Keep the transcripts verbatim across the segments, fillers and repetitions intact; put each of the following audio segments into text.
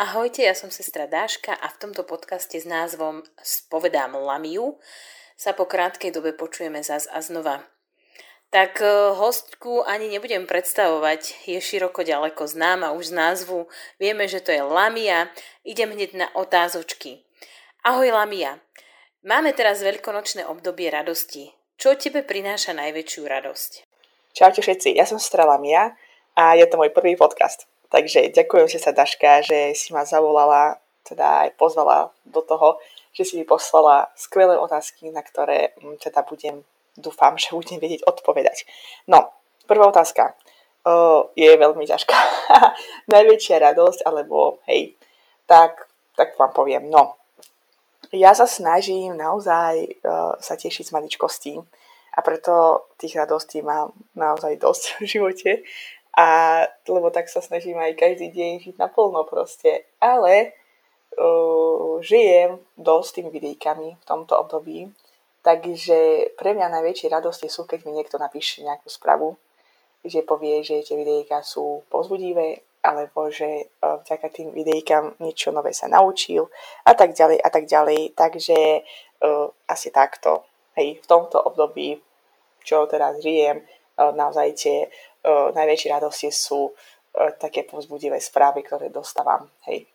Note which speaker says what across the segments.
Speaker 1: Ahojte, ja som sestra Dáška a v tomto podcaste s názvom Spovedám Lamiu sa po krátkej dobe počujeme zas a znova. Tak hostku ani nebudem predstavovať, je široko ďaleko známa už z názvu, vieme, že to je Lamia, idem hneď na otázočky. Ahoj Lamia, máme teraz veľkonočné obdobie radosti. Čo tebe prináša najväčšiu radosť?
Speaker 2: Čaute všetci, ja som sestra Lamia a je to môj prvý podcast. Takže ďakujem si sa, Daška, že si ma zavolala, teda aj pozvala do toho, že si mi poslala skvelé otázky, na ktoré teda budem, dúfam, že budem vedieť odpovedať. No, prvá otázka uh, je veľmi ťažká. Najväčšia radosť, alebo hej, tak, tak vám poviem. No, ja sa snažím naozaj uh, sa tešiť z maličkostí a preto tých radostí mám naozaj dosť v živote. A lebo tak sa snažím aj každý deň žiť naplno proste. Ale uh, žijem dosť tými videjkami v tomto období, takže pre mňa najväčšie radosti sú, keď mi niekto napíše nejakú správu, že povie, že tie videjka sú povzbudivé, alebo že uh, vďaka tým videjkám niečo nové sa naučil a tak ďalej a tak ďalej. Takže uh, asi takto. Hej, v tomto období, čo teraz žijem, uh, naozaj tie Uh, najväčšie radosti sú uh, také povzbudivé správy, ktoré dostávam. Hej.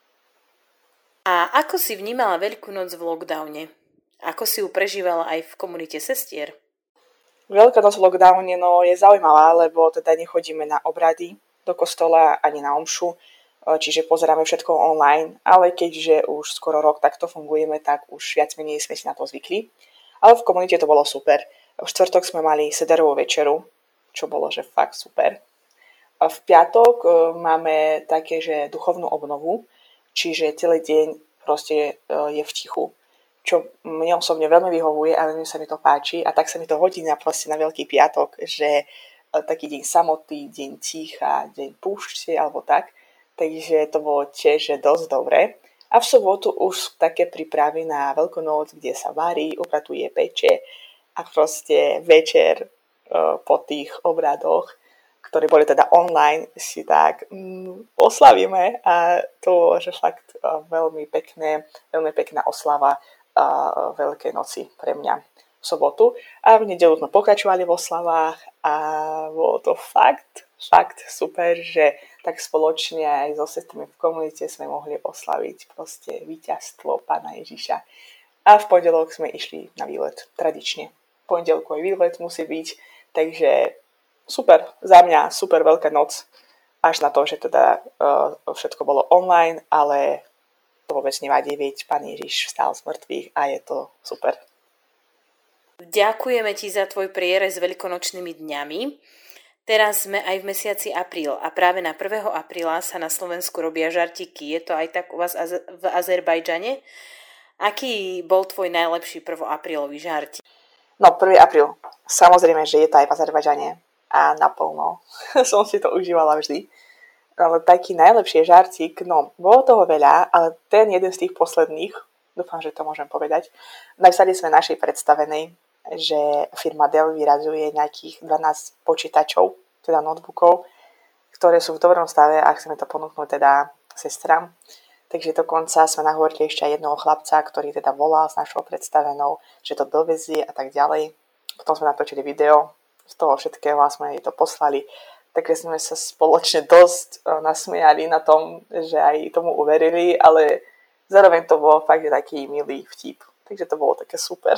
Speaker 1: A ako si vnímala Veľkú noc v lockdowne? Ako si ju prežívala aj v komunite sestier?
Speaker 2: Veľká noc v lockdowne no, je zaujímavá, lebo teda nechodíme na obrady do kostola ani na omšu, uh, čiže pozeráme všetko online, ale keďže už skoro rok takto fungujeme, tak už viac menej sme si na to zvykli. Ale v komunite to bolo super. V štvrtok sme mali sederovú večeru, čo bolo, že fakt super. A v piatok e, máme také, že duchovnú obnovu, čiže celý deň proste e, je v tichu, čo mne osobne veľmi vyhovuje a veľmi sa mi to páči a tak sa mi to hodí na, proste na Veľký piatok, že e, taký deň samoty, deň ticha, deň púšte alebo tak, takže to bolo tiež dosť dobre. A v sobotu už sú také prípravy na Veľkú noc, kde sa varí, upratuje, peče a proste večer po tých obradoch, ktoré boli teda online, si tak mm, oslavíme a to bolo, že fakt uh, veľmi pekné, veľmi pekná oslava uh, Veľkej noci pre mňa v sobotu. A v nedeľu sme pokračovali v oslavách a bolo to fakt, fakt super, že tak spoločne aj so sestrami v komunite sme mohli oslaviť proste víťazstvo Pána Ježiša. A v pondelok sme išli na výlet, tradične. V pondelku aj výlet musí byť. Takže super, za mňa super Veľká noc, až na to, že teda uh, všetko bolo online, ale to vôbec nevadí, veď Pán Ježiš vstal z mŕtvych a je to super.
Speaker 1: Ďakujeme ti za tvoj prierez s veľkonočnými dňami. Teraz sme aj v mesiaci apríl a práve na prvého apríla sa na Slovensku robia žartiky. Je to aj tak u vás v Azerbajdžane? Aký bol tvoj najlepší prvoaprílový žartík?
Speaker 2: No, prvý apríl. Samozrejme, že je to aj v Azerbajdžane a naplno. Som si to užívala vždy. Ale taký najlepší žartík, no, bolo toho veľa, ale ten jeden z tých posledných, dúfam, že to môžem povedať, napísali sme našej predstavenej, že firma Dell vyrazuje nejakých dvanásť počítačov, teda notebookov, ktoré sú v dobrom stave a chceme to ponúknuť teda sestram. Takže dokonca sme nahovorili ešte aj jednoho chlapca, ktorý teda volal s našou predstavenou, že to dovezie a tak ďalej. Potom sme natočili video, z toho všetkého a sme jej to poslali. Takže sme sa spoločne dosť nasmiali na tom, že aj tomu uverili, ale zároveň to bolo fakt taký milý vtip. Takže to bolo také super.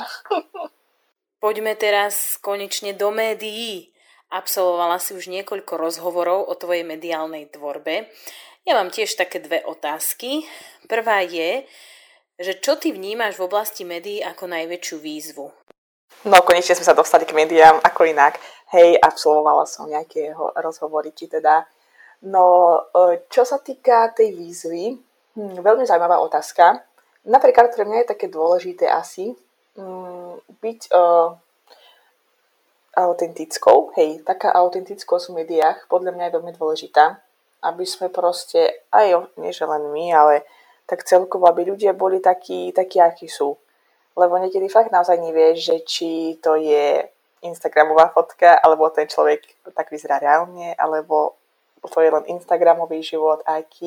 Speaker 1: Poďme teraz konečne do médií. Absolvovala si už niekoľko rozhovorov o tvojej mediálnej tvorbe. Ja mám tiež také dve otázky. Prvá je, že čo ty vnímaš v oblasti médií ako najväčšiu výzvu?
Speaker 2: No, konečne sme sa dostali k médiám, ako inak. Hej, absolvovala som nejaké rozhovory, či teda. No, čo sa týka tej výzvy, hm, veľmi zaujímavá otázka. Napríklad pre mňa je také dôležité asi hm, byť uh, autentickou. Hej, taká autentickosť v médiách podľa mňa je veľmi dôležitá. Aby sme proste, aj nie že len my, ale tak celkovo, aby ľudia boli takí, takí, akí sú. Lebo niekedy fakt naozaj nevieš, že či to je Instagramová fotka, alebo ten človek tak vyzerá reálne, alebo to je len Instagramový život, aký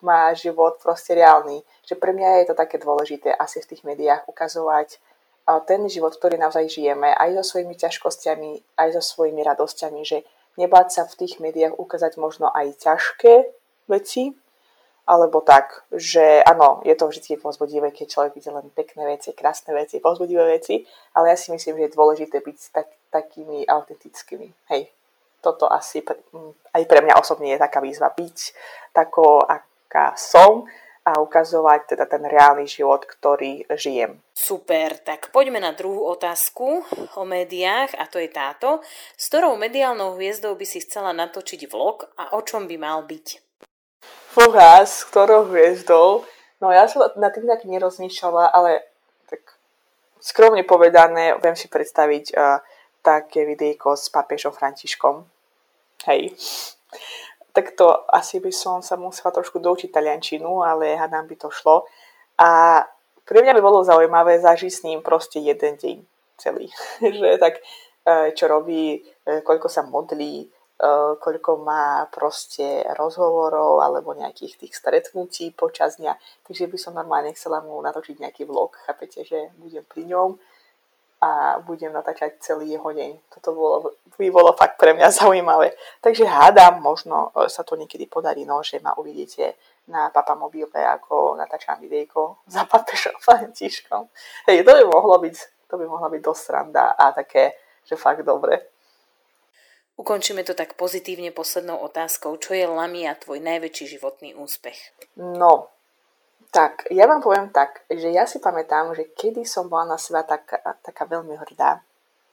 Speaker 2: má život proste reálny. Že pre mňa je to také dôležité asi v tých médiách ukazovať ten život, ktorý naozaj žijeme, aj so svojimi ťažkosťami, aj so svojimi radosťami, že nebáť sa v tých médiách ukázať možno aj ťažké veci, alebo tak, že áno, je to vždy povzbudivé, keď človek vidí len pekné veci, krásne veci, povzbudivé veci, ale ja si myslím, že je dôležité byť tak, takými autentickými. Hej, toto asi pre, aj pre mňa osobne je taká výzva byť takou, aká som a ukazovať teda ten reálny život, ktorý žijem.
Speaker 1: Super, tak poďme na druhú otázku o médiách a to je táto. S ktorou mediálnou hviezdou by si chcela natočiť vlog a o čom by mal byť?
Speaker 2: Fúha, s ktorou hviezdou? No ja som na tým tak nerozmýšľala, ale tak skromne povedané, viem si predstaviť uh, také videjko s pápežom Františkom. Hej. Tak to asi by som sa musela trošku doučiť taliančinu, ale hádam by to šlo. A pre mňa by bolo zaujímavé zažiť s ním proste jeden deň celý. Že tak, uh, čo robí, uh, koľko sa modlí, koľko má proste rozhovorov alebo nejakých tých stretnutí počas dňa. Takže by som normálne chcela mu natočiť nejaký vlog. Chápete, že budem pri ňom a budem natáčať celý jeho deň. Toto bolo, by bolo fakt pre mňa zaujímavé. Takže hádam, možno sa to niekedy podarí, no, že ma uvidíte na Papa Mobile, ako natáčam videjko za pápežom Františkom. Hej, to by mohlo byť, to by mohla byť dosť sranda a také, že fakt dobre.
Speaker 1: Ukončíme to tak pozitívne poslednou otázkou. Čo je, Lamia, tvoj najväčší životný úspech?
Speaker 2: No, tak, ja vám poviem tak, že ja si pamätám, že kedy som bola na seba tak, taká veľmi hrdá,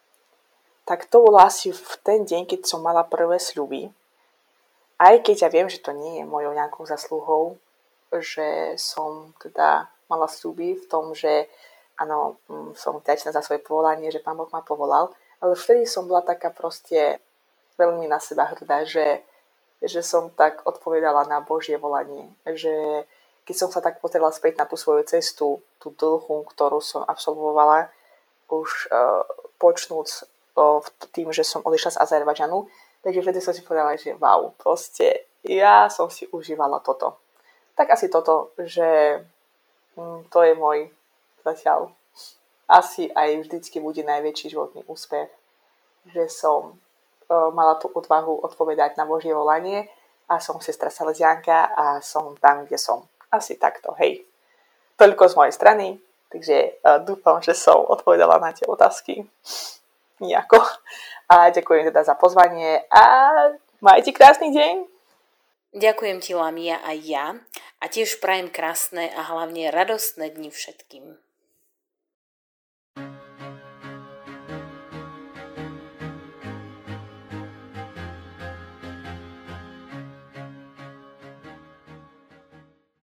Speaker 2: tak to bolo asi v ten deň, keď som mala prvé sľuby. Aj keď ja viem, že to nie je mojou nejakou zaslúhou, že som teda mala sľuby v tom, že áno, som vďačná za svoje povolanie, že Pán Boh ma povolal, ale vtedy som bola taká proste veľmi na seba hrdá, že, že som tak odpovedala na Božie volanie. Že keď som sa tak pozerala späť na tú svoju cestu, tú dlhú, ktorú som absolvovala, už uh, počnúc uh, tým, že som odišla z Azerbajdžanu, takže vtedy som si povedala, že wow, proste ja som si užívala toto. Tak asi toto, že um, to je môj zatiaľ asi aj vždycky bude najväčší životný úspech, že som mala tú odvahu odpovedať na Božie volanie a som sestra Salesiánka a som tam, kde som. Asi takto, hej. Toľko z mojej strany, takže uh, dúfam, že som odpovedala na tie otázky nejako. A ďakujem teda za pozvanie a majte krásny deň.
Speaker 1: Ďakujem ti, Lamia, aj ja a tiež prajem krásne a hlavne radostné dni všetkým.